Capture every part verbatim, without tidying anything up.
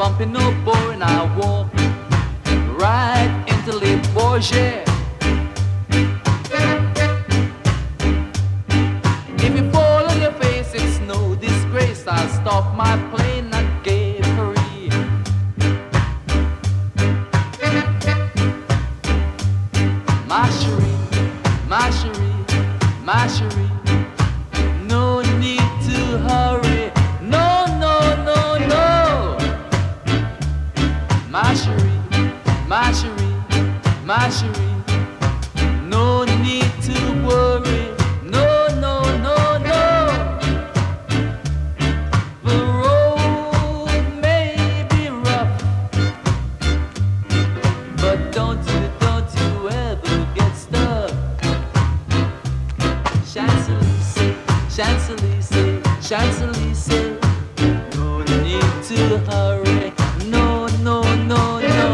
bumping, no boring. I walk right into Le Bourget. If you fall on your face, it's no disgrace. I'll stop my plane at Gay Paris. My chérie, my chérie, my chérie, no need to hurry. No, no, no, no. My chérie, my chérie, my chérie, no need to worry. No, no, no, no. The road may be rough, but don't you, don't you ever get stuck. Champs-Élysées, Champs-Élysées, Champs-Élysées, no need to hurry. No, no, no, no.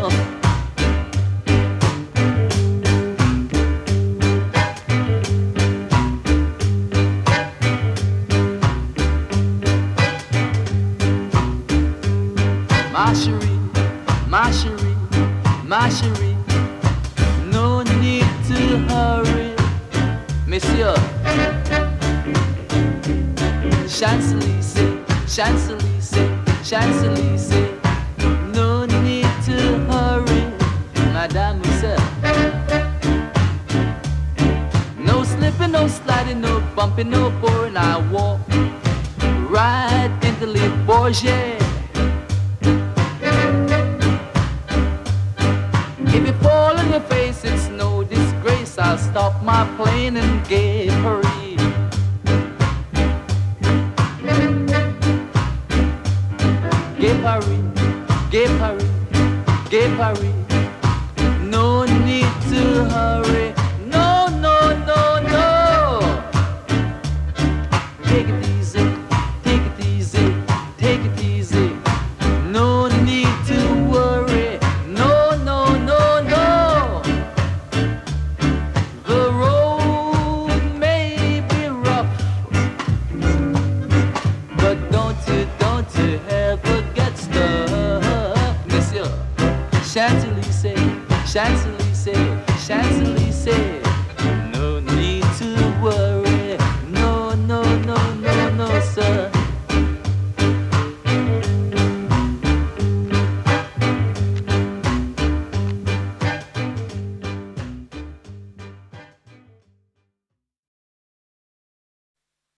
My chérie, my chérie, my chérie, no need to hurry. Monsieur, Champs-Élysées, Champs-Élysées, Champs-Élysées, no need to hurry. Mademoiselle, no slipping, no sliding, no bumping, no boring. I walk right into Le Bourget. If you fall on your face, it's no disgrace. I'll stop my plane in Gay Paris. Gay Paris, Gay Paris, Gay Paris, no need to hurry. No, no, no, no. Take it easy, take it easy, take it easy. No need to worry. No, no, no, no. The road may be rough, but don't you, don't you ever get stuck. Monsieur, Champs-Élysées, Champs-Élysées, Champs-Élysées,